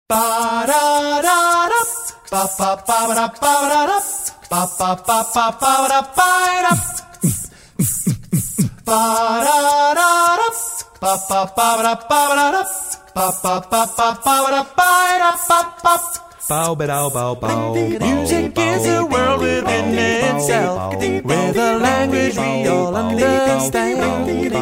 Ba-da-da-da, ba-ba-ba-ba-da-ba-da-da, ba-ba-ba-ba-ba-da-ba-da. Ba-da-da-da, ba-ba-ba-ba-da-ba-da-da, ba-ba-ba-ba-ba-da-ba-da-ba. Bow, bow, bow, bow. Music is a world within itself, with a language we all understand,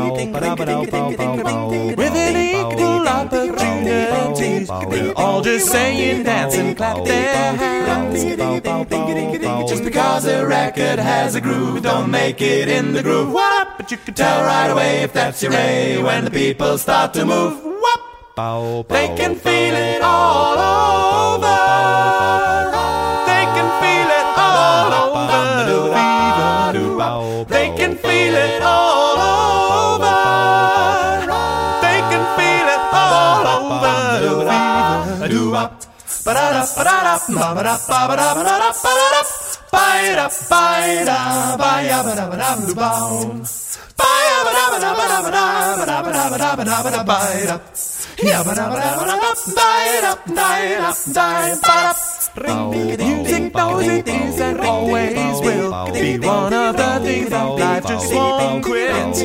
with an equal opportunities. We're all just saying, dance and clap their hands. Just because a record has a groove, don't make it in the groove. What? But you can tell right away if that's your way when the people start to move. What? They can feel it all over. They can feel it all over the fever. They can feel it all over. They can feel it all over the fever. Do-up, ba-da-da, ba-da-da, ba-da-da, ba-da-da, ba-da-da, ba-da-da, ba-da-da, ba-da-da, ba-da-da, ba-da-da, ba-da-da. Music knows it is and always will be one of the things that life just won't quit.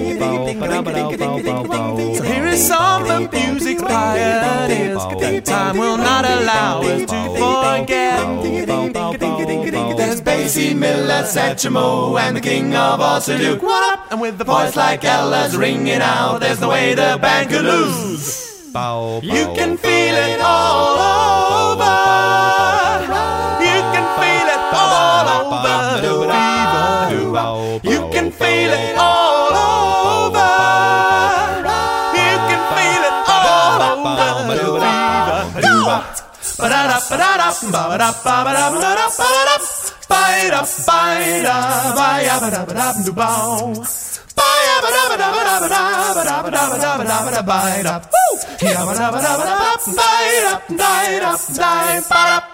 So here is some of music's pioneers that time will not allow us to forget. There's Basie Miller, Satchmo, and the king of all Duke. What up? And with the voice like Ella's ringing out, there's no way the band could lose. You can feel it all over. You can feel it all over the fever. You can feel it all over. You can feel it all over the fever. Ba-da-da, ba-da-da, ba-da-da, ba-da-da, ba-da-da, ba-da-da. Ba-da, ba-da, ba-ya, ba-da, ba-da, ba-da. Ba-ya, ba-da, ba-da, ba-da, ba-da, ba-da, ba-da, ba-da, ba-da, ba-da, ba-da. Ya, ba-da, ba-da, ba-da, ba-da, ba-da, ba-da, ba-da.